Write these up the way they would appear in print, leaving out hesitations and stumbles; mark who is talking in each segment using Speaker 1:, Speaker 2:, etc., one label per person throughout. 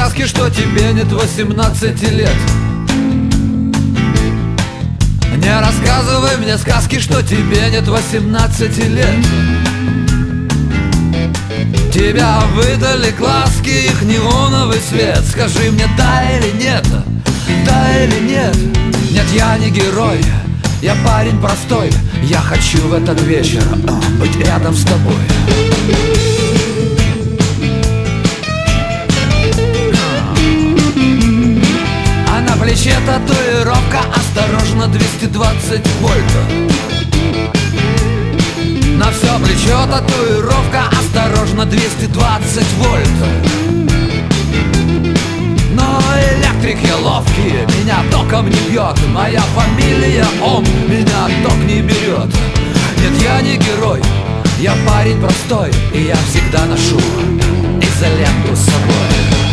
Speaker 1: сказки, что тебе нет 18 лет. Не рассказывай мне сказки, что тебе нет 18 лет. Тебя выдали глазки, их неоновый свет. Скажи мне, да или нет, да или нет. Нет, я не герой, я парень простой. Я хочу в этот вечер быть рядом с тобой. А на плече татуировка, осторожно, 220 вольт. На все плечо татуировка, осторожно, 220 вольт. Но электрик я ловкий, меня током не бьет. Моя фамилия Ом, меня ток не берет. Нет, я не герой, я парень простой. И я всегда ношу изоленту с собой.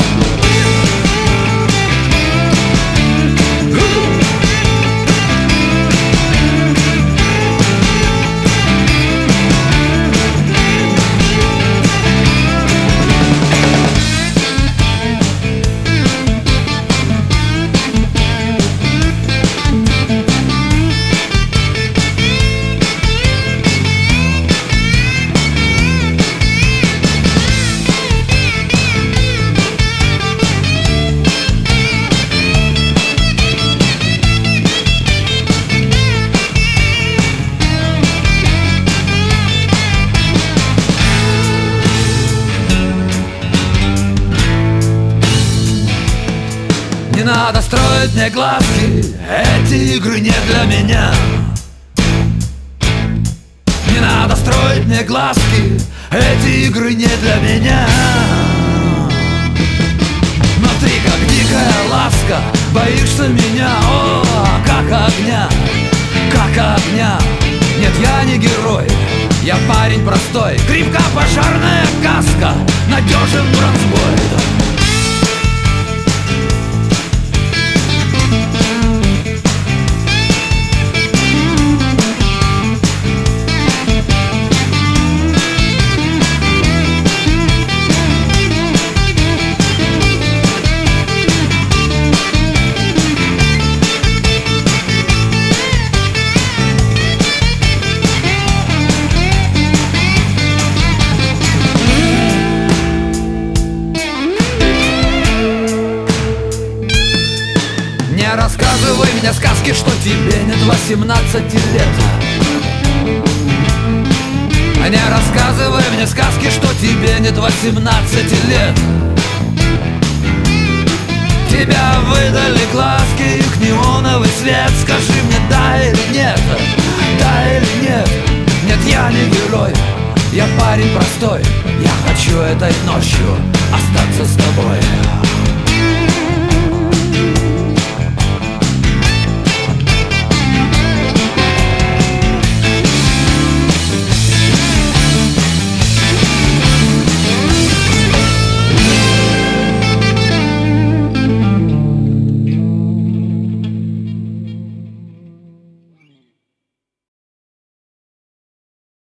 Speaker 1: Не надо строить мне глазки, эти игры не для меня. Не надо строить мне глазки, эти игры не для меня. Внутри как дикая ласка, боишься меня, о, как огня, как огня. Нет, я не герой, я парень простой. Крепка пожарная каска, надежен бронзбой. Не рассказывай мне сказки, что тебе нет 18 лет. Не рассказывай мне сказки, что тебе нет 18 лет. Тебя выдали глазки, их неоновый свет. Скажи мне, да или нет, да или нет. Нет, я не герой, я парень простой. Я хочу этой ночью остаться с тобой.